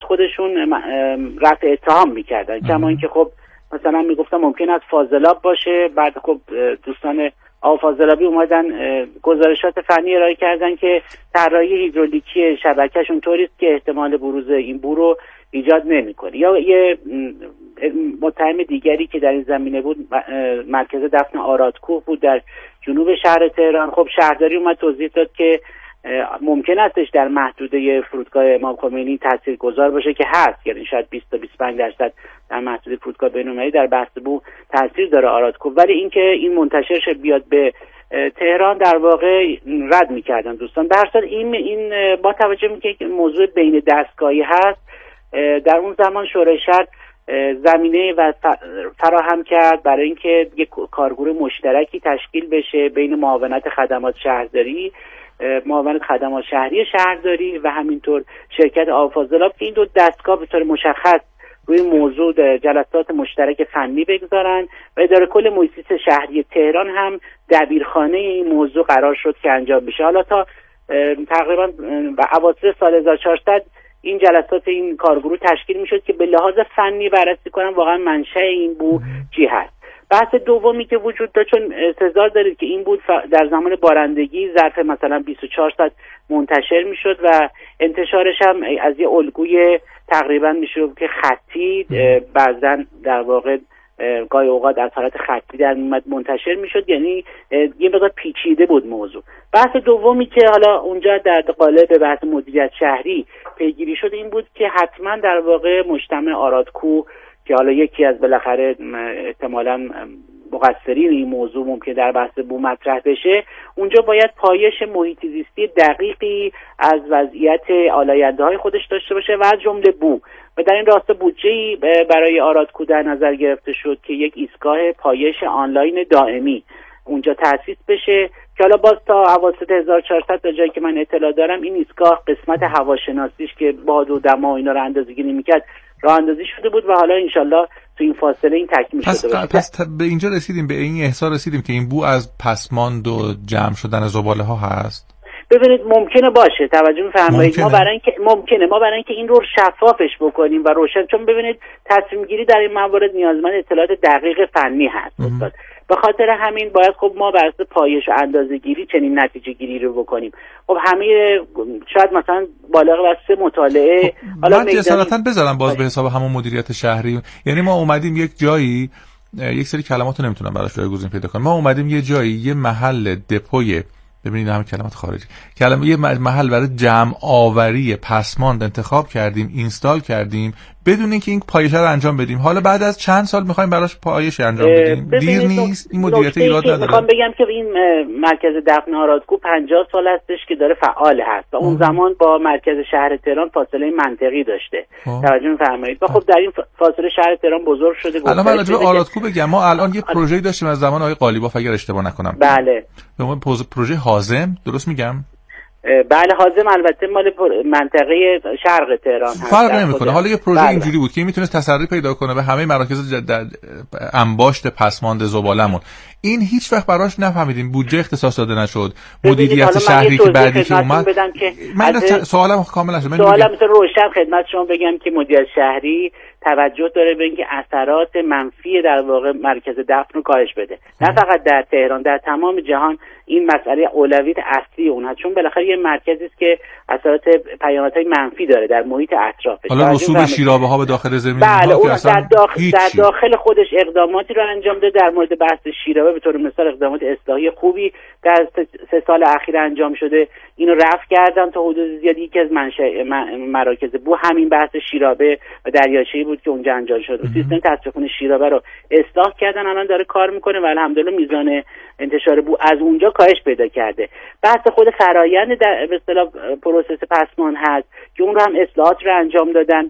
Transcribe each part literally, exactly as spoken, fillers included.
خودشون رفع اتهام میکردن، کما اینکه خب مثلا میگفتن ممکن است فاضلاب باشه. بعد خب دوستان آب فاضلابی اومدن گزارشات فنی ارائه کردن که طراحی هیدرولیکی شبکهشون طوری است که احتمال بروز این بو رو ایجاد نمیکنه. یا یه متهم دیگری که در این زمینه بود مرکز دفن آرادکوه بود در جنوب شهر تهران. خب شهرداری اومد توضیح داد که ممکن استش در محدوده فرودگاه امام خمینی تاثیرگذار باشه که هست، یعنی شاید بیست تا بیست و پنج درصد در محدوده فرودگاه بین‌المللی در بحث بو تاثیر داره آرادکوه، ولی اینکه این منتشر شه بیاد به تهران در واقع رد می‌کردن دوستان. در اصل این این با توجه می‌کنه که موضوع بین دستگاهی هست، در اون زمان شورای شهر زمینه و فراهم کرد برای اینکه یک کارگروه مشترکی تشکیل بشه بین معاونت خدمات شهرداری، معاونت خدمات شهری شهرداری و همینطور شرکت آب فاضلاب که این دو دستگاه به طور مشخص روی موضوع جلسات مشترک فنی بگذارن و اداره کل محیط زیست شهری تهران هم دبیرخانه این موضوع قرار شد که انجام بشه. حالا تا تقریبا به اواسط سال هزار و چهارصد این جلسات این کارگروه تشکیل میشد که به لحاظ فنی بررسی کنن واقعا منشأ این بو چی هست. بحث دومی که وجود داره، چون انتظار دارید که این بود در زمان بارندگی ظرف مثلا بیست و چهار ساعت منتشر میشد و انتشارش هم از یه الگوی تقریبا میشه که خطی بعضا در واقع گاهی اوقات از حالت خطی در منتشر میشد، یعنی یه مقدار پیچیده بود موضوع. بحث دومی که حالا اونجا در قالب بحث مدیریت شهری پیگیری شد این بود که حتما در واقع مجتمع آرادکوه که حالا یکی از بالاخره احتمالاً مقصرین این موضوع ممکن در بحث بو مطرح بشه، اونجا باید پایش محیط زیستی دقیقی از وضعیت آلاینده‌های خودش داشته باشه و از جمله بو. و در این راستا بودجه‌ای برای آرادکوه در نظر گرفته شد که یک ایستگاه پایش آنلاین دائمی اونجا تأسیس بشه که حالا باز تا اواسط هزار و چهارصد تا جایی که من اطلاع دارم این ایستگاه قسمت هواشناسیش که باد و دما اینا رو اندازه‌گیری می‌کرد راه اندازی شده بود و حالا انشالله تو این فاصله این تکمیل شده باشه. پس به اینجا رسیدیم، به این احساس رسیدیم که این بو از پسماند و جمع شدن زباله ها هست. ببینید ممکنه باشه، توجه می‌فرمایید، ما برای اینکه ممکنه ما برای اینکه این رو شفافش بکنیم و روشن، چون ببینید تصمیم گیری در این موارد نیازمند اطلاعات دقیق فنی هست استاد. به خاطر همین باید خب ما بر اساس پایش و اندازه‌گیری چنین نتیجه گیری رو بکنیم. خب همه شاید مثلا بالغ بر سه مطالعه خب حالا جسارتاً بذارم باز به حساب همون مدیریت شهری، یعنی ما اومدیم یک جایی، یک سری کلماتو نمیتونم براش جایگزین پیدا کنم، ما اومدیم یه جایی، یه محل دپوی، ببینید همه کلمات خارجی، کلمه یه محل برای جمع آوری پسماند انتخاب کردیم، اینستال کردیم بدون اینکه این پایش رو انجام بدیم. حالا بعد از چند سال می‌خوایم براش پایش انجام بدیم. دیر نیست، این مدیریت ایراد نداره. می‌خوام بگم که این مرکز دفن آرادکوه پنجاه سال هستش که داره فعال هست و اون زمان با مرکز شهر تهران فاصله منطقی داشته. توجه می‌فرمایید. و خب در این فاصله شهر تهران بزرگ شده. الان من راجع به آرادکوه بگم، ما الان یه پروژه‌ای داشتیم از زمان آقای قالیباف اگر اشتباه نکنم. بله. به عنوان پروژه حازم، درست میگم؟ بله حازم البته مال منطقه شرق تهران هست. فرق نمیکنه. حالا یه پروژه بله. اینجوری بود که میتونست تسری پیدا کنه به همه مراکز انباشت پسماند زبالمون. این هیچ وقت براش نفهمیدیم، بودجه اختصاص داده نشد. مدیریت شهری که بعدی که اومد، من سوالم کامل نشد. سوالم مثل روشن خدمت شما بگم که مدیریت شهری توجه داره به اینکه اثرات منفی در واقع مرکز دفن رو کاهش بده. نه فقط در تهران، در تمام جهان این مسئله اولویت اصلی اونها، چون بالاخره یه مرکزی است که اثرات پیامدهای منفی داره در محیط اطرافش. حالا رسوب شیرابه ها به داخل زمین بله اون در داخل در داخل خودش اقداماتی رو انجام داده. در مورد بحث شیرابه به طور مثال اقدامات اصلاحی خوبی در سه سال اخیر انجام شده، اینو رفع کردن تا حدود زیادی. یکی از منشأ مراکز بو همین بحث شیرابه و دریاچه‌ای بود که اونجا انجام شد. سیستم تصفیه شیرابه رو اصلاح کردن، الان داره کار میکنه و الحمدلله میزان انتشار بو از اونجا کاهش پیدا کرده. بحث خود فرآیند در به اصطلاح پروسس پسماند هست که اون رو هم اصلاحات رو انجام دادن. باز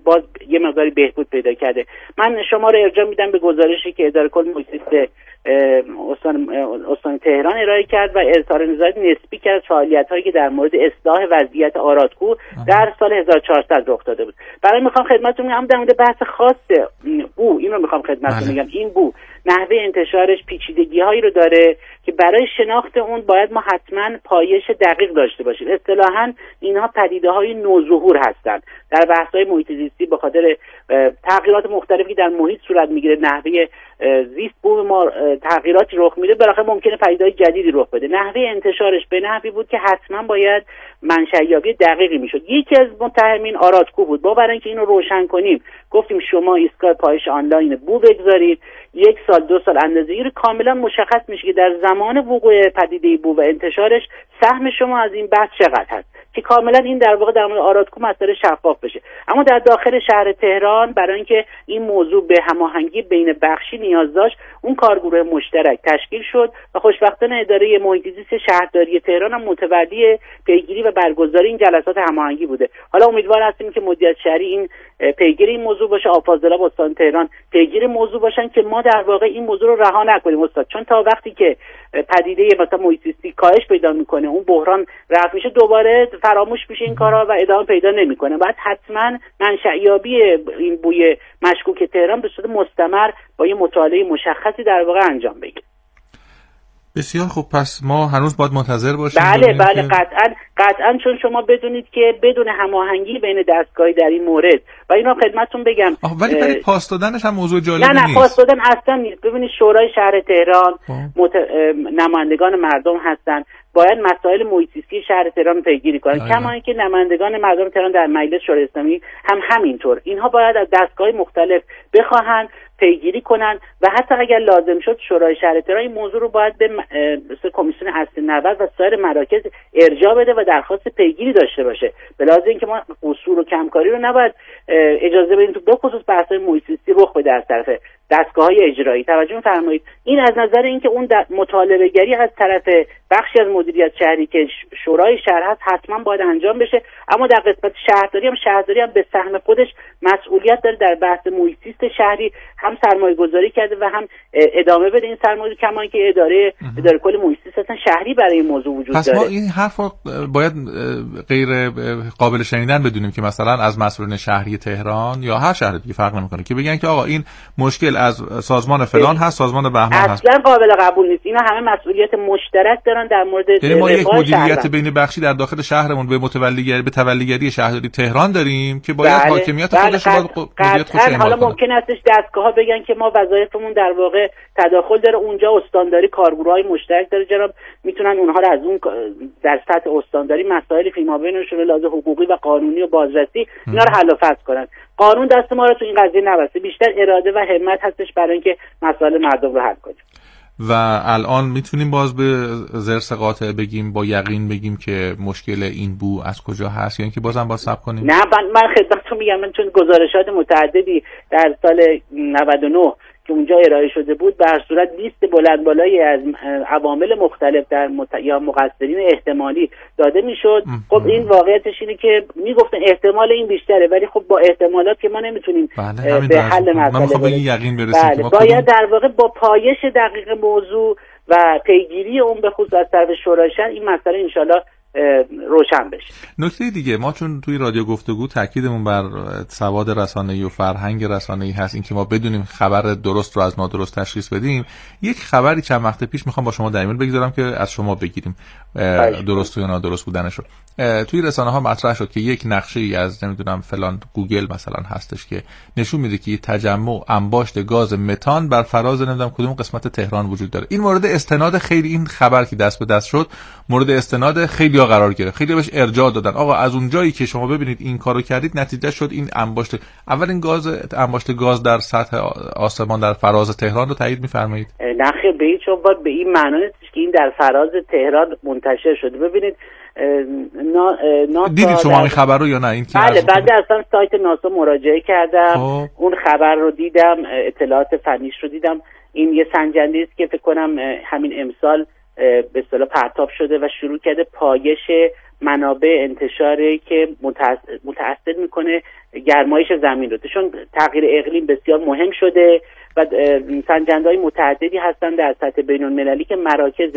یه مقداری بهبود پیدا کرده. من شما رو ارجاع میدم به گزارشی که اداره کل محیط زیست استان استان تهران ارائه کرد و اظهار نظارت نسبی کرد فعالیت‌هایی که در مورد اصلاح وضعیت آرادکو در سال هزار و چهارصد رخ داده بود. برای میخوام خدمتتون بگم در مورد بحث خاص بو، این رو میخوام خدمتتون بگم، این بو نحوه انتشارش پیچیدگی‌هایی رو داره که برای شناخت اون باید ما حتما پایش دقیق داشته باشیم. اصطلاحاً اینها پدیده‌های نوظهور هستند. در بحث‌های محیط زیستی به خاطر تغییرات مختلفی در محیط صورت میگیره، نحوه زیست بوم ما تغییراتی رخ میده، بالاخره ممکنه پدیده‌های جدیدی رخ بده. نحوه انتشارش به نحوی بود که حتما باید منشأ‌یابی دقیقی میشد. یکی از متهمین آرادکو بود. ما برای اینکه اینو روشن کنیم گفتیم شما ایستگاه پایش آنلاین بو بگذارید، یک سال دو سال اندازه‌گیری رو کاملا مشخص میشه که در زمان وقوع پدیده بو و انتشارش سهم شما از این بحث چقدر هست، که کاملا این در واقع در مورد آرادکو مسئله شفاف بشه. اما در داخل شهر تهران برای اینکه این موضوع به هماهنگی بین بخشی نیاز داشت، اون کارگروه مشترک تشکیل شد و خوشبختانه اداره محیط زیست شهرداری تهران هم متولی پیگیری و برگزاری این جلسات هماهنگی بوده. حالا امیدوار هستیم که مدیریت شهری این پیگیری این موضوع باشه، آفاضلاب استان تهران پیگیر موضوع باشن که ما در واقع این موضوع رو رها نکنیم استاد، چون تا وقتی که پدیده مثلا محیط زیستی کاهش پیدا میکنه، اون بحران رفع میشه، دوباره فراموش میشه این کارها و ادامه پیدا نمیکنه. بعد حتما منشأیابی این بوی مشکوک تهران به صورت مستمر با یه مطالعه مشخصی در واقع انجام بگیره. بسیار خوب، پس ما هنوز باید منتظر باشیم. بله بله قطعا قطعا چون شما بدونید که بدون هماهنگی بین دستگاهی در این مورد و اینا خدمتتون بگم، ولی برای پاس دادنش هم موضوع جالبی نیست. نه نه پاس دادن اصلا نیست. ببینید شورای شهر تهران مت... نمایندگان مردم هستن، باید مسائل محیط زیستی شهر تهران پیگیری کنن، کما اینکه نمایندگان مردم تهران در مجلس شورای اسلامی هم همینطور. اینها باید از دستگاه مختلف بخواهن پیگیری کنن و حتی اگر لازم شد شورای شهر تهران این موضوع رو باید به مثل کمیسیون اصلی نود و سایر مراکز ارجاع بده و درخواست پیگیری داشته باشه. به لحاظ اینکه ما قصور و کمکاری رو نباید اجازه بدیم تو بخصوص بحث‌های محیط زیستی رخ بده از طرف دستگاه‌های اجرایی. توجه می‌فرمایید این از نظر اینکه اون مطالبه‌گری از طرف بخشی از مدیریت شهری که شورای شهر هست حتما باید انجام بشه، اما در قسمت شهرداری هم شهرداری هم به سهم خودش مسئولیت داره در بحث محیط زیست شهری، هم سرمایه‌گذاری کرده و هم ادامه بده این سرمایه، کما اینکه اداره اداره کل محیط زیست اصلا شهری برای این موضوع وجود پس داره. پس ما این حرفو باید غیر قابل شنیدن بدونیم که مثلا از مسئولین شهری تهران یا هر شهر دیگه فرق نمی‌کنه که بگن که آقا این مشکل از سازمان فلان هست، سازمان بهمان هست. اصلا قابل قبول نیست. اینا همه مسئولیت مشترک دارن در مورد یعنی ما یک مدیریت بین بخشی در داخل شهرمون به متولیگری به تولیگری شهرداری تهران داریم که باید بله. حاکمیت بله. خودش رو باید مدیریت خودش حالا ممکن استش دستگاه‌ها بگن که ما وظایفمون در واقع تداخل داره، اونجا استانداری کارگروهای مشترک داره جناب، میتونن اونها رو از اون در سطح استانداری مسائل فیما بینشون لازم حقوقی و قانونی و بازرسی اینا رو حل و فصل کنن. قانون دست ما رو تو این قضیه نبسته، بیشتر اراده و همت هستش برای اینکه مسائل مردم رو حل کنیم. و الان میتونیم باز به زرس قاطع بگیم، با یقین بگیم که مشکل این بو از کجا هست یا اینکه بازم باید صبر کنیم؟ نه من, من خدمتتون میگم، من چون گزارشات متعددی در سال نود و نه که اونجا ارائه شده بود، به هر صورت لیست بلند بالایی از عوامل مختلف در مت... یا مقصرین احتمالی داده میشد. خب این واقعیتش اینه که میگفتن احتمال این بیشتره، ولی خب با احتمالات که ما نمیتونیم بله به حل مسئله برسیم. من یقین برسیم. بله. باید در واقع با پایش دقیق موضوع و پیگیری اون به خصوص از طرف شورای شهر این مسئله انشالله روشن بشه. نکته دیگه، ما چون توی رادیو گفتگو تاکیدمون بر سواد رسانه‌ای و فرهنگ رسانه‌ای هست، اینکه ما بدونیم خبر درست رو از نادرست تشخیص بدیم. یک خبری چند وقت پیش میخوام با شما در میون بگذارم که از شما بگیریم درست یا نادرست بودنش رو. توی رسانه‌ها مطرح شد که یک نقشه‌ای از نمیدونم فلان گوگل مثلا هستش که نشون میده که تجمع انباشت گاز متان بر فراز نمیدونم کدوم قسمت تهران وجود داره. این مورد استناد خیلی این خبر که دست به دست شد مورد استناد خیلی ها قرار گرفت، خیلی بهش ارجاع دادن. آقا از اون جایی که شما ببینید این کارو کردید نتیجه شد این انباشت اول این گاز انباشت گاز در سطح آسمان در فراز تهران رو تایید می‌فرمایید؟ نه خیر، به هیچ عنوان به این معنی نیست که این در فراز تهران منتشر شده. ببینید نا... ناسا دیدید شما این خبر رو یا نه؟ این که بله بعد اصلا سایت ناسا مراجعه کردم خواه. اون خبر رو دیدم، اطلاعات فنیش رو دیدم. این یه سنجنده است که فکر کنم همین امسال به اصطلاح پرتاب شده و شروع کرده پایش منابع انتشاری که متأثر میکنه گرمایش زمین رو، چون تغییر اقلیم بسیار مهم شده و سنجنده‌های متعددی هستند در سطح بین‌المللی که مراکز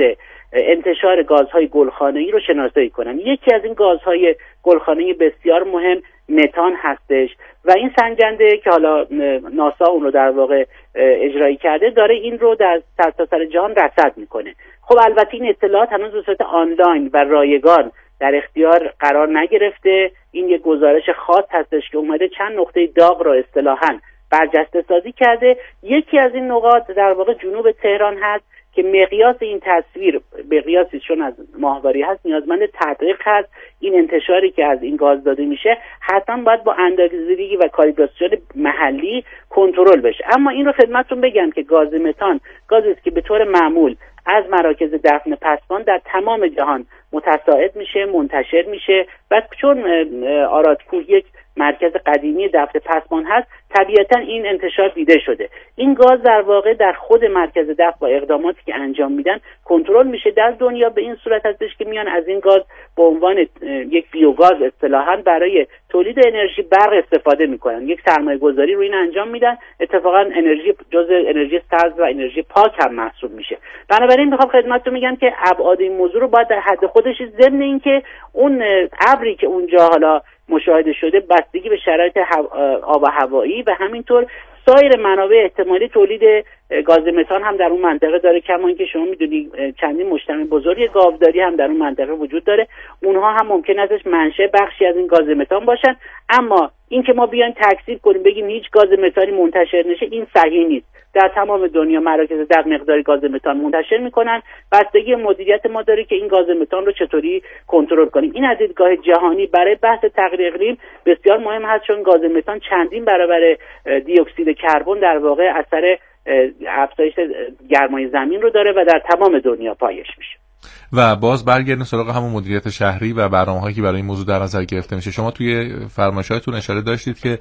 انتشار گازهای گلخانه‌ای رو شناسایی کنن. یکی از این گازهای گلخانه‌ای بسیار مهم متان هستش و این سنجنده که حالا ناسا اون رو در واقع اجرایی کرده داره این رو در سرتاسر جهان رصد میکنه. خب البته این اطلاعات هنوز به صورت آنلاین و رایگان در اختیار قرار نگرفته. این یک گزارش خاص هستش که اومده چند نقطه داغ را اصطلاحاً برجسته سازی کرده. یکی از این نقاط در واقع جنوب تهران هست که مقیاس این تصویر مقیاسی چون از ماهواری هست نیازمند تدقیق هست. این انتشاری که از این گاز داده میشه حتما باید با اندازه‌گیری و کالیبراسیون محلی کنترل بشه. اما این رو خدمتتون بگم که گاز متان گازی است که به طور معمول از مراکز دفن پسماند در تمام جهان متساعد میشه، منتشر میشه و چون آرادپور یک مرکز قدیمی دفن پسماند هست طبیعتا این انتشار دیده شده. این گاز در واقع در خود مرکز دفن با اقداماتی که انجام میدن کنترل میشه. در دنیا به این صورت هستش که میان از این گاز به عنوان یک بیوگاز اصطلاحاً برای تولید انرژی برق استفاده میکنن. یک سرمایه گذاری روی این انجام میدن. اتفاقا انرژی جزء انرژی سبز و انرژی پاک هم محسوب میشه. بنابراین میخوام خدمتتون میگم که ابعاد این موضوع رو باید در حد خودش ضمن اینکه اون ابری که اونجا حالا مشاهده شده بستگی به شرایط آب و هوایی و همینطور سایر منابع احتمالی تولید گاز متان هم در اون منطقه داره. کما اینکه شما میدونید چندین مجتمع بزرگ گاوداری هم در اون منطقه وجود داره. اونها هم ممکن ازش منشأ بخشی از این گاز متان باشن. اما اینکه ما بیایم تکذیب کنیم بگیم هیچ گاز متانی منتشر نشه این صحیح نیست. در تمام دنیا مراکز در مقدار گاز متان منتشر میکنن. بستگی مدیریت ما داره که این گاز متان رو چطوری کنترل کنیم. این از دیدگاه جهانی برای بحث تغییر اقلیم بسیار مهم هست، چون گاز متان چندین برابر دی اکسید کربن در واقع اثر افزایش گرمای زمین رو داره و در تمام دنیا پایش میشه. و باز برگردیم سراغ همون مدیریت شهری و برنامه‌هایی که برای این موضوع در نظر گرفته میشه. شما توی فرمایشاتتون اشاره داشتید که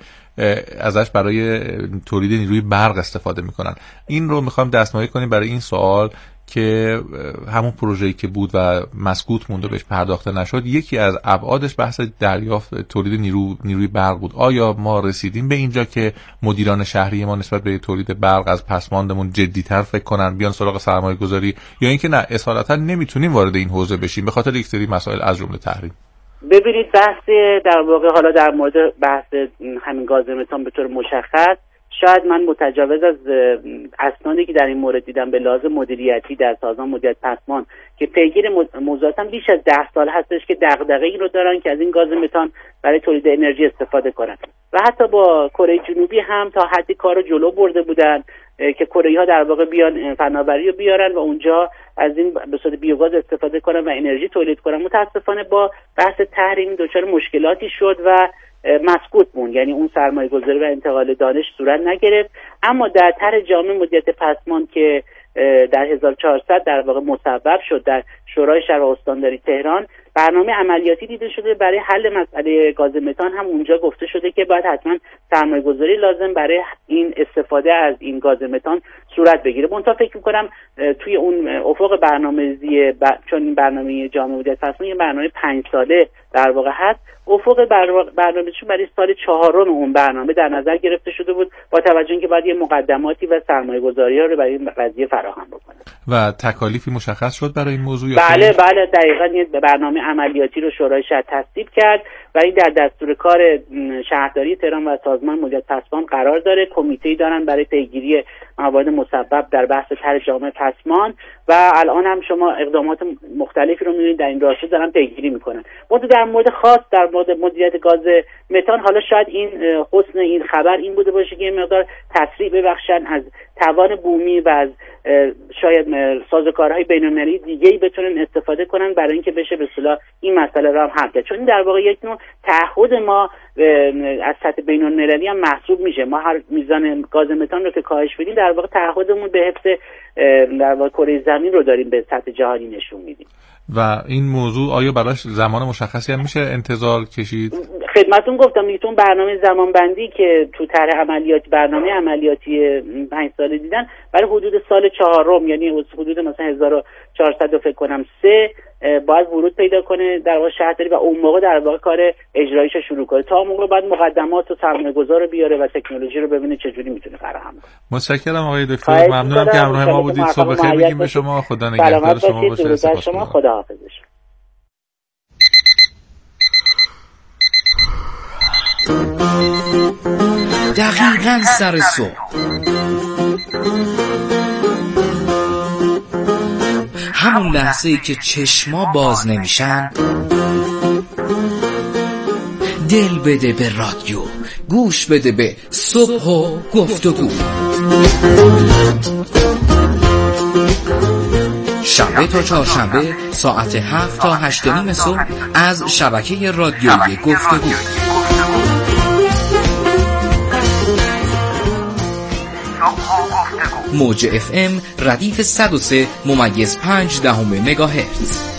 ازش برای تولید نیروی برق استفاده میکنن. این رو میخوام دستمایه کنیم برای این سوال که همون پروژه‌ای که بود و مسکوت مونده بهش پرداخته نشد، یکی از ابعادش بحث دریافت تولید نیرو نیروی برق بود. آیا ما رسیدیم به اینجا که مدیران شهری ما نسبت به تولید برق از پسماندمون جدی‌تر فکر کنن، بیان سراغ سرمایه‌گذاری، یا اینکه نه اصالتا نمیتونیم وارد این حوزه بشیم به خاطر یک سری مسائل از جمله تحریم؟ ببینید بحث در واقع حالا در مورد بحث همین گاز متان به طور مشخص شاید من متجاوز از اسنادی که در این مورد دیدم به لحاظ مدیریتی در سازمان مدیریت پسماند که پیگیر موضوعاتم بیش از ده سال هستش که دغدغه این رو دارن که از این گاز متان برای تولید انرژی استفاده کنن و حتی با کره جنوبی هم تا حدی کار رو جلو برده بودن که کره‌ای‌ها در واقع بیان فناوری رو بیارن و اونجا از این به صورت بیوگاز استفاده کنن و انرژی تولید کنن. متاسفانه با بحث تحریم دچار مشکلاتی شد و مسکوت موند، یعنی اون سرمایه گذاری و انتقال دانش صورت نگرفت. اما در طرح جامع مدیریت پسماند که در هزار و چهارصد در واقع مصوب شد در شورای شهر و استانداری تهران، برنامه عملیاتی دیده شده برای حل مسئله گاز متان. هم اونجا گفته شده که باید حتما سرمایه گذاری لازم برای این استفاده از این گاز متان صورت بگیره. منتها فکر می‌کنم توی اون افق برنامه‌ریزی ب... چون این برنامه جامع مدیریت پسماند یه برنامه پنج ساله در واقع هست، افق برنامه‌ریزی برای سال چهارم اون برنامه در نظر گرفته شده بود با توجه اینکه باید یه مقدماتی و سرمایه‌گذاری‌ها رو برای این قضیه فراهم بکنه. و تکالیفی مشخص شد برای این موضوع؟ بله بله دقیقاً یه برنامه عملیاتی رو شورای شهر تصویب کرد و این در دستور کار شهرداری تهران و سازمان مدیریت پسماند قرار داره. کمیته‌ای دارن برای پیگیری موارد مسبب در بحث طرح جامع پسماند و الان هم شما اقدامات مختلفی رو می‌بینید در این راستا دارن پیگیری می‌کنن. مورد در مورد خاص در مورد مدیریت گاز متان، حالا شاید این حسن این خبر این بوده باشه که یه مقدار تسریع ببخشن از توان بومی و از شاید سازوکارهای بین‌المللی دیگه‌ای بتونن استفاده کنن برای اینکه بشه به اصطلاح این مسئله رو هم حل کرد. چون این در واقع یک نوع تعهد ما از سطح بین‌المللی هم محسوب میشه. ما هر میزان گاز متان رو که کاهش بدیم در واقع تعهدمون به حفظ در واقع کره زمین رو داریم به سطح جهانی نشون میدیم. و این موضوع آیا براش زمان مشخصی هم میشه انتظار کشید؟ خدمتتون گفتم میتون برنامه زمان بندی که تو طرح عملیاتی برنامه عملیاتی پنج ساله دیدن برای حدود سال چهارم، یعنی حدود مثلا هزار و چهارصد فکر کنم سه باید ورود پیدا کنه در واقع شهرداری و اون موقع در واقع کار اجراییش شروع کنه. تا اون موقع باید مقدمات و سرمایه‌گذار رو بیاره و تکنولوژی رو ببینه چجوری میتونه فراهم کنه. متشکرم آقای دکتر، ممنونم که همراه ما بودید. صبح بخیر بگیم به شما. خدا نگهدار شما باشه. سپاس شما. خدا حافظ. دقیقاً سر صبح همون لحظه ای که چشما باز نمیشن دل بده به رادیو، گوش بده به صبح و گفتگو. شنبه تا چهارشنبه ساعت هفت تا هشت و نیم صبح از شبکه رادیویی گفتگو. موج اف ام ردیف صد و سه ممیز پنج دهم مگاهرتز.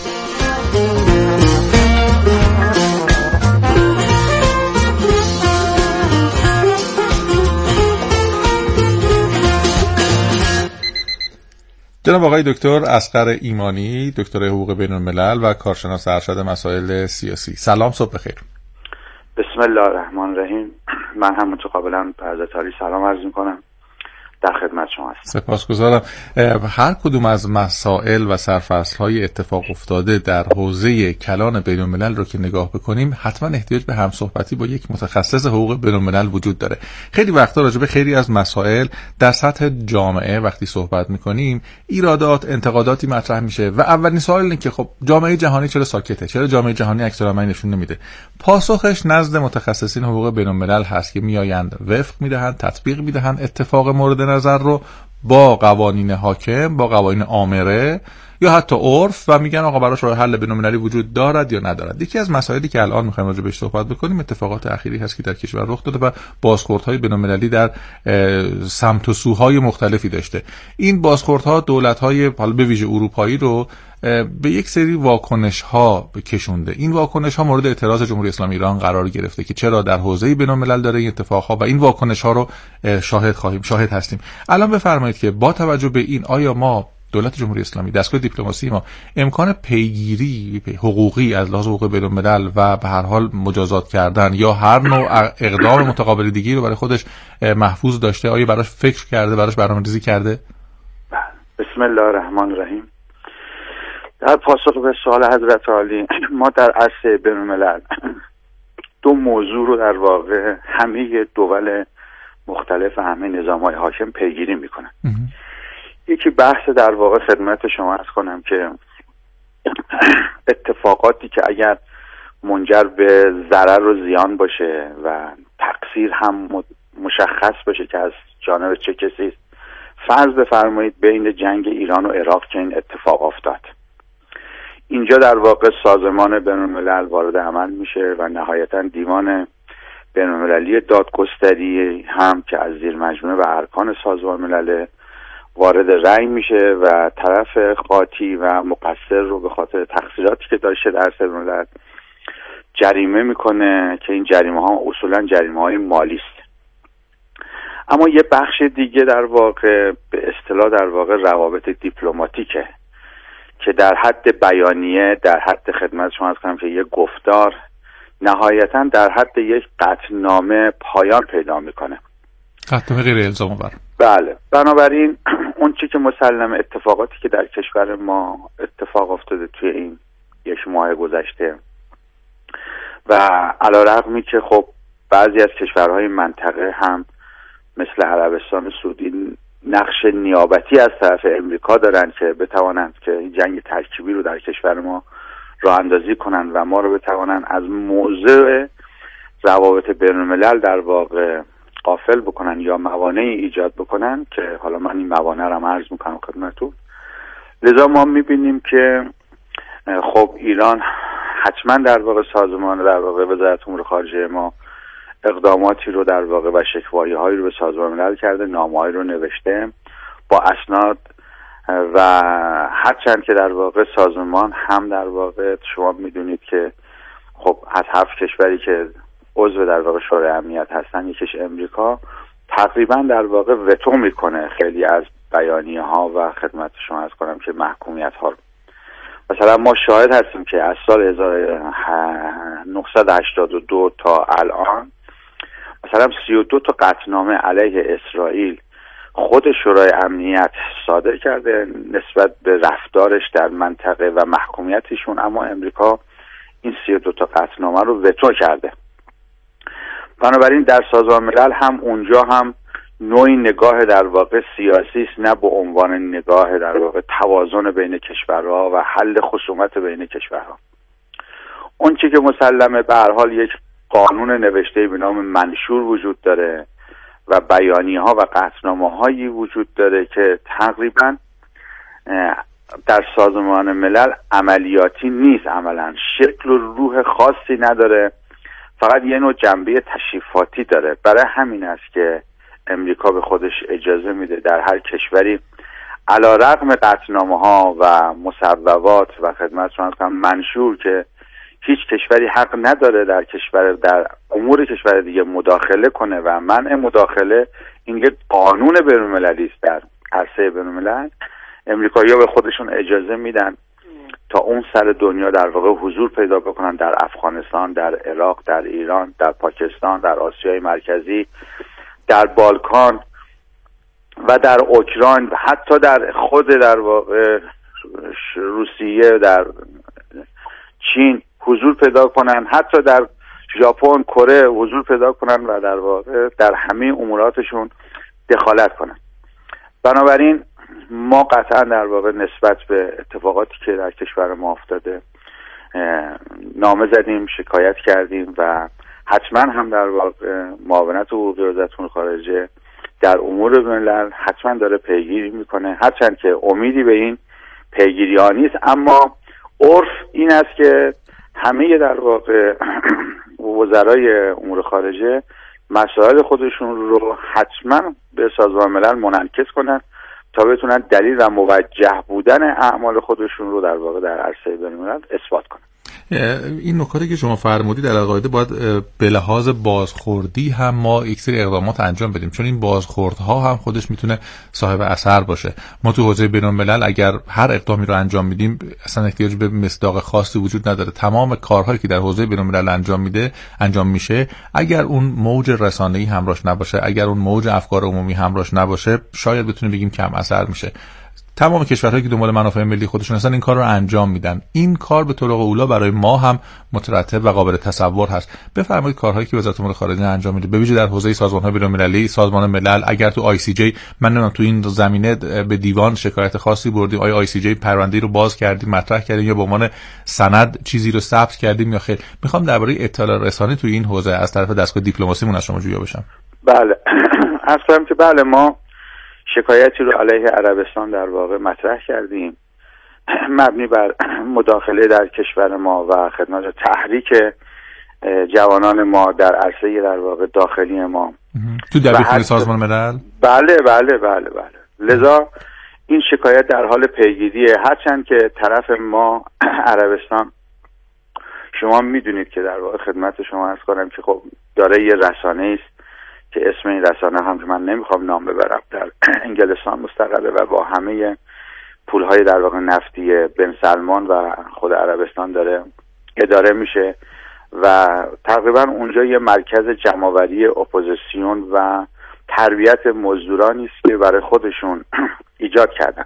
جناب آقای دکتر اصغر ایمانی، دکتر حقوق بین الملل و کارشناس ارشد مسائل سیاسی. سلام، صبح بخیر. بسم الله الرحمن الرحیم. من هم متقابلا به حضرت علی سلام عرض می‌کنم. در خدمت شما هستم. سپاسگزارم. هر کدوم از مسائل و سرفصل‌های اتفاق افتاده در حوزه کلان بین‌الملل رو که نگاه بکنیم حتما احتیاج به همصحبتی با یک متخصص حقوق بین‌الملل وجود داره. خیلی وقتا راجع به خیلی از مسائل در سطح جامعه وقتی صحبت می‌کنیم ایرادات، انتقاداتی مطرح میشه و اولین سوال اینه که خب جامعه جهانی چرا ساکته؟ چرا جامعه جهانی عکس‌العمل نشون نمیده؟ پاسخش نزد متخصصین حقوق بین‌الملل هست که میآیند وفق میدهند، تطبیق میدهند اتفاق مورد نظر رو با قوانین حاکم، با قوانین آمره یا حتی عرف و میگن آقا براش راه حل بین‌المللی وجود دارد یا ندارد. یکی از مسائلی که الان می‌خوایم راجع بهش صحبت بکنیم اتفاقات اخیری هست که در کشور رخ داده و بازخوردهای بین‌المللی در سمت و سوهای مختلفی داشته. این بازخوردها دولت‌های حالا به ویژه اروپایی رو به یک سری واکنش‌ها کشونده. این واکنش‌ها مورد اعتراض جمهوری اسلامی ایران قرار گرفته که چرا در حوزه بین‌الملل داره این اتفاق‌ها و این واکنش‌ها رو شاهد خواهیم شاهد هستیم. الان بفرمایید که با توجه به این آیا ما دولت جمهوری اسلامی، دستگاه دیپلماسی ما امکان پیگیری حقوقی از لحاظ حقوق بین‌الملل و به هر حال مجازات کردن یا هر نوع اقدام متقابل دیگری رو برای خودش محفوظ داشته؟ آیا براش فکر کرده، براش برنامه‌ریزی کرده؟ بسم الله الرحمن الرحیم. در پاسخ به سوال حضرت عالی، ما در عرصه بین‌الملل دو موضوع رو در واقع همه دول مختلف و همه نظام‌های حاکم پیگیری میکنن. یکی بحث در واقع خدمت شما عرض کنم که اتفاقاتی که اگر منجر به ضرر و زیان باشه و تقصیر هم مشخص باشه که از جانب چه کسی است. فرض بفرمایید بین جنگ ایران و عراق که این اتفاق افتاد، اینجا در واقع سازمان بین‌الملل وارد عمل میشه و نهایتا دیوان بین‌المللی دادگستری هم که از زیر مجموعه و ارکان سازمان ملل وارد رأی میشه و طرف قاطی و مقصر رو به خاطر تقصیراتی که داشته در سازمان ملل جریمه میکنه که این جریمه ها اصولا جریمه های مالی است. اما یه بخش دیگه در واقع به اصطلاح در واقع روابط دیپلماتیکه که در حد بیانیه، در حد خدمت شما از کنم که یک گفتار نهایتا در حد یک قطعنامه پایان پیدا میکنه. قطعنامه غیر الزام آور. بله. بنابراین اون چی که مسلم اتفاقاتی که در کشور ما اتفاق افتاده توی این یک ماه گذشته و علیرغمی که خب بعضی از کشورهای منطقه هم مثل عربستان سعودی نقش نیابتی از طرف امریکا دارن که بتوانند که این جنگ ترکیبی رو در کشور ما راه اندازی کنن و ما رو بتوانند از موضوع روابط بین‌الملل در واقع غافل بکنن یا موانعی ایجاد بکنن که حالا من این موانع رو عرض میکنم خدمتتون. لذا ما میبینیم که خب ایران حتما در واقع سازمان در واقع وزارت امور خارجه ما اقداماتی رو در واقع و شکوایی هایی رو به سازمان ملل کرده، نامه‌هایی رو نوشته با اسناد و هرچند که در واقع سازمان هم در واقع شما میدونید که خب از هفت کشوری که عضو در واقع شورای امنیت هستن یکیش امریکا تقریبا در واقع وتو میکنه خیلی از بیانیه ها و خدمت شما عرض کنم که محکومیت ها رو. مثلا ما شاهد هستیم که از سال هزار و نهصد و هشتاد و دو تا الان مثلا سی و دو تا قطعنامه علیه اسرائیل خود شورای امنیت صادر کرده نسبت به رفتارش در منطقه و محکومیتشون، اما امریکا این سی و دو تا قطعنامه رو وتو کرده. بنابراین در سازمان ملل هم اونجا هم نوعی نگاه در واقع سیاسی است، نه به عنوان نگاه در واقع توازن بین کشورها و حل خصومت بین کشورها. اون چی که مسلمه به هر حال یک قانون نوشته به نام منشور وجود داره و بیانیه ها و قطعنامه هایی وجود داره که تقریبا در سازمان ملل عملیاتی نیست، عملا شکل و روح خاصی نداره، فقط یه نوع جنبه تشریفاتی داره. برای همین است که امریکا به خودش اجازه میده در هر کشوری علیرغم قطعنامه ها و مصوبات و خدمتتون عرض کنم منشور که هیچ کشوری حق نداره در کشور در امور کشور دیگه مداخله کنه و منع مداخله این یک قانون بین‌المللی است در عرصه بین‌الملل، امریکایی‌ها به خودشون اجازه میدن تا اون سر دنیا در واقع حضور پیدا بکنن، در افغانستان، در عراق، در ایران، در پاکستان، در آسیای مرکزی، در بالکان و در اوکراین، حتی در خود در واقع روسیه، در چین حضور پیدا کنن، حتی در ژاپن، کره حضور پیدا کنن و در واقع در همه اموراتشون دخالت کنن. بنابراین ما قطعا در واقع نسبت به اتفاقاتی که در کشور ما افتاده نامه زدیم، شکایت کردیم و حتما هم در واقع معاونت حقوقی وزارت امور خارجه در امور بین‌الملل حتما داره پیگیری میکنه، هرچند که امیدی به این پیگیری ها نیست، اما عرف این است که همه در واقع وزرای امور خارجه مسائل خودشون رو حتما به سازمان ملل منعکس کنن تا بتونن دلیل و موجه بودن اعمال خودشون رو در واقع در عرصه بین‌الملل اثبات کنن. این نکاتی که شما فرمودید در قاعده باید به لحاظ بازخوردی هم ما یک سری اقدامات انجام بدیم، چون این بازخوردها هم خودش میتونه صاحب اثر باشه. ما تو حوزه بین‌الملل اگر هر اقدامی رو انجام میدیم اصلا احتیاج به مصداق خاصی وجود نداره. تمام کارهایی که در حوزه بین‌الملل انجام میده انجام میشه اگر اون موج رسانه‌ای همراهش نباشه، اگر اون موج افکار عمومی همراهش نباشه، شاید بتونیم بگیم کم اثر میشه. تمام کشورهایی که دنبال منافع ملی خودشون هستن این کار رو انجام میدن. این کار به طرق اولا برای ما هم مترتب و قابل تصور هست. بفرمایید کارهایی که وزارت امور خارجه انجام میده، به ویژه در حوزه سازمان‌های بین‌المللی، سازمان ملل، اگر تو آی سی جی من نمیدونم تو این زمینه به دیوان شکایت خاصی بردیم، آیا آی سی جی پرونده رو باز کردیم، مطرح کردیم یا به عنوان سند چیزی رو ثبت کردیم یا خیر؟ میخوام درباره اطلاع رسانی تو این حوزه از طرف دستگاه دیپلماسیمون از شما جویا بشم. بله، اصلا که بله ما شکایتی رو علیه عربستان در واقع مطرح کردیم مبنی بر مداخله در کشور ما و خدمات تحریک جوانان ما در عرصه در واقع داخلی ما تو دبیرخانه سازمان ملل. بله بله بله بله لذا این شکایت در حال پیگیریه، هرچند که طرف ما عربستان شما میدونید که در واقع خدمت شما عرض کنم که خب داره یه رسانه است که اسم این رسانه هم که من نمیخوام نام ببرم در انگلستان مستقره و با همه پولهای در واقع نفتی بن سلمان و خود عربستان داره اداره میشه و تقریبا اونجا یه مرکز جمع‌آوری اپوزیسیون و تربیت مزدورانی است که برای خودشون ایجاد کردن.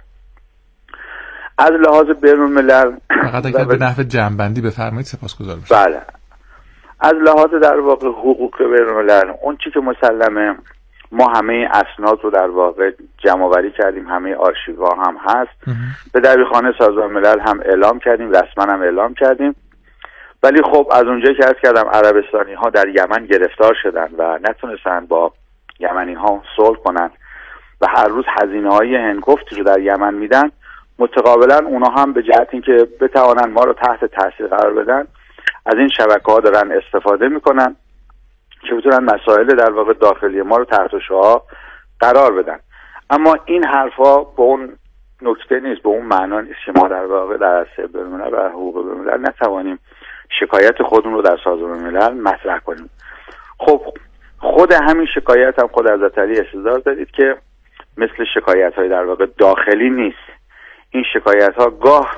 از لحاظ بین‌الملل فقط اگر به نحو جمع‌بندی بفرمایید سپاسگزار میشم. بله، از لحاظ در واقع حقوق بین‌الملل اون چی که مسلمه ما همه اسناد رو در واقع جمع‌آوری کردیم، همه آرشیوها هم هست، به دبیرخانه سازمان ملل هم اعلام کردیم، رسما هم اعلام کردیم. ولی خب از اونجایی که عرض کردم عربستانی ها در یمن گرفتار شدن و نتونستن با یمنی ها صلح کنن و هر روز هزینه های هنگفتی رو در یمن میدن، متقابلا اونا هم به جهت اینکه بتوانن ما رو تحت تاثیر قرار بدن از این شبکه ها دارن استفاده میکنن که بتونن مسائل در واقع داخلی ما رو تحت شعاع قرار بدن. اما این حرفا به اون نکته نیست، به اون معنا نیست که ما در واقع در عرصه بین‌الملل و حقوق بین‌الملل نتوانیم شکایت خودمون رو در سازمان ملل مطرح کنیم. خب خود همین شکایت هم خود حضرت علی استدلال دادید که مثل شکایت های در واقع داخلی نیست. این شکایت ها گاه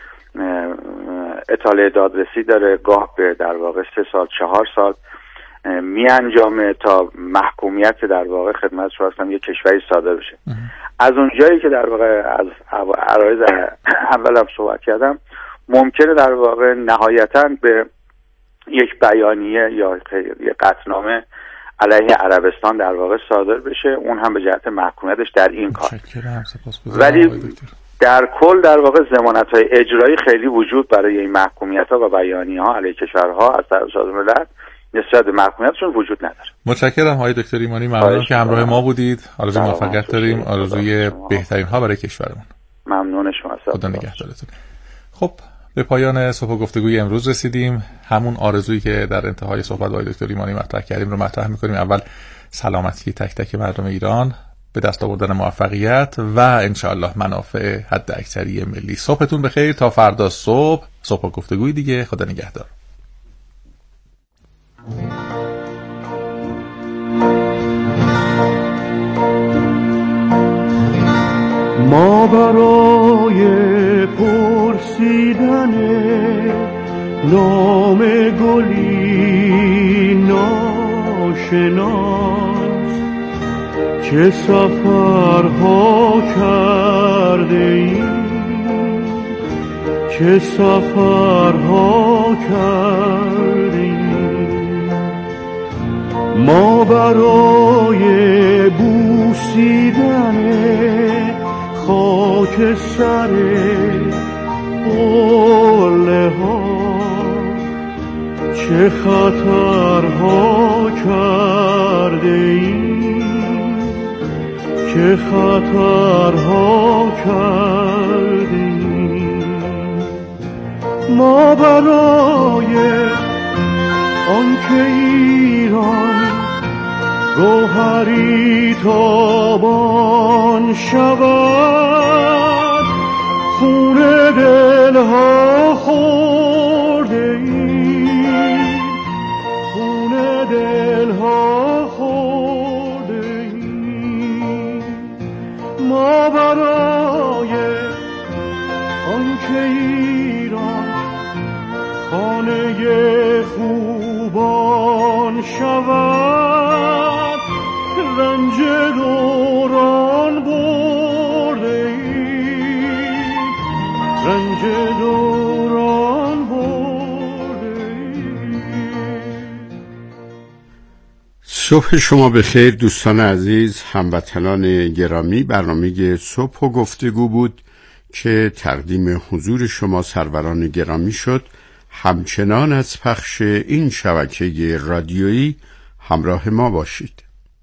اطاله دادرسی داره، گاه به در واقع سه سال چهار سال می انجامه تا محکومیت در واقع خدمت شما هستم یک کشوری صادر بشه. از اون جایی که در واقع از عرایض اولم صحبت کردم، ممکنه در واقع نهایتاً به یک بیانیه یا یک قطعنامه علیه عربستان در واقع صادر بشه، اون هم به جهت محکومیتش در این کار. ولی در کل در واقع ضمانت‌های اجرایی خیلی وجود برای این محکومیت‌ها و بیانیه‌ها علیه کشورها از طرف سازمان ملل نسبت به محکومیتشون وجود نداره. متشکرم آقای دکتر ایمانی، ممنون که همراه ما بودید. آرزوی موفقیت داریم، آرزوی بهترین ها برای کشورمون. ممنون شما. خدا نگهدارتون. خب به پایان صبح گفتگوی امروز رسیدیم. همون آرزویی که در انتهای صحبت با دکتر ایمانی مطرح کردیم رو مطرح می‌کنیم. اول سلامتی تک تک مردم ایران، به دست آوردن موفقیت و انشاءالله منافع حد اکثری ملی. صبحتون بخیر تا فردا صبح، صبح گفتگوی دیگه. خدا نگهدار. ما برای پرسیدن نام گلی ناشناس چه سفرها کرده ایم، چه سفرها کرده ایم. ما برای بوسیدن خاک سر قله ها چه خطرها کرده ایم، چه خطرها کرده ایم. ما برای آنکه ایران گوهری تابان شود خون دلها خورده ایم، خون دلها خورده ایم. ما برای آنکه ایران خانه خوبان شود رنج دوران برده ایم، رنج دوران برده ایم. صبح شما بخیر دوستان عزیز، هموطنان گرامی. برنامه صبح و گفتگو بود که تقدیم حضور شما سروران گرامی شد. همچنان از پخش این شبکه رادیویی همراه ما باشید.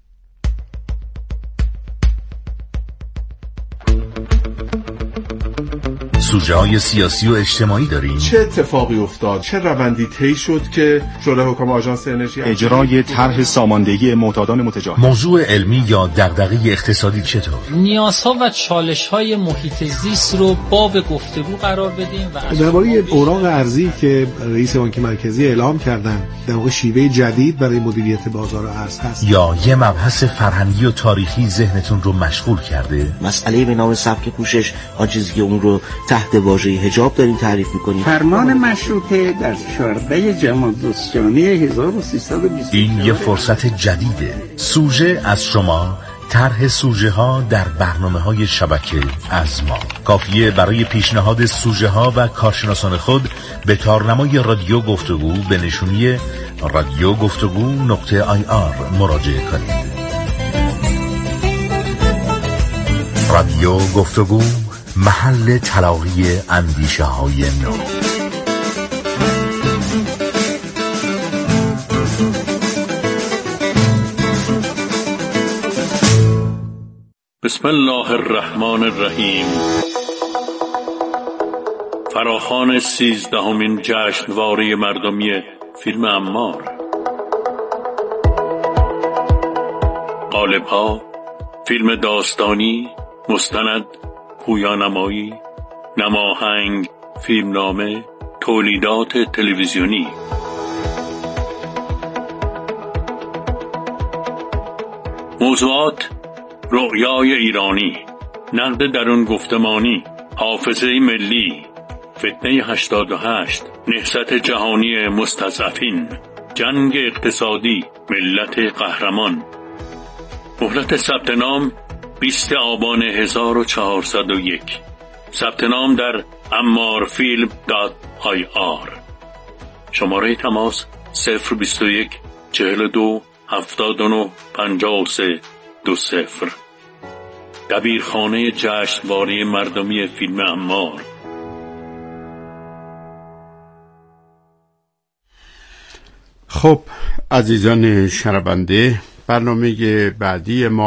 سوژه های سیاسی و اجتماعی داریم. چه اتفاقی افتاد؟ چه روندی طی شد که شورای حکام آژانس انرژی اجرای طرح ساماندهی معتادان متجاوز؟ موضوع علمی یا دغدغه اقتصادی چطور؟ نیازها و چالش‌های محیط زیست رو باب گفتگو قرار بدیم و درباره اوراق ارزی که رئیس بانک مرکزی اعلام کردن در واقع شیوه جدید برای مدیریت بازار ارز هست. یا یه مبحث فرهنگی و تاریخی ذهنتون رو مشغول کرده؟ مسئله به نام سبک پوشش، آن چیزی که اون رو تحت واژه حجاب داریم تعریف می‌کنیم. فرمان مشروطه در چهاردهم جمادی هزار و سیصد و بیست و چهار. این یه فرصت جدیده. سوژه از شما، طرح سوژه ها در برنامه‌های شبکه از ما. کافیه برای پیشنهاد سوژه ها و کارشناسان خود به تارنمای رادیو گفتگو به نشونی رادیو گفتگو نقطه آی آر مراجعه کنید. رادیو گفتگو، محل تلاقی اندیشه های نو. بسم الله الرحمن الرحیم. فراخوان سیزدهمین جشنواره مردمی فیلم عمار. قالب‌ها: فیلم داستانی، مستند، پویانمایی، نماهنگ، فیلمنامه، تولیدات تلویزیونی. موضوعات: رؤیای ایرانی، نقد درون گفتمانی، حافظه ملی، فتنه هشتاد و هشت، نهضت جهانی مستضعفین، جنگ اقتصادی، ملت قهرمان. مهلت ثبت نام بیست آبان هزار و چهارصد و یک. ثبت نام در امارفیلم دات آی آر. شماره تماس صفر بیست و یک چهل و دو هفتاد و نه پنجاه و سه دو صفر. دبیرخانه جشنواره مردمی فیلم امار. خب عزیزان شنونده، برنامه بعدی ما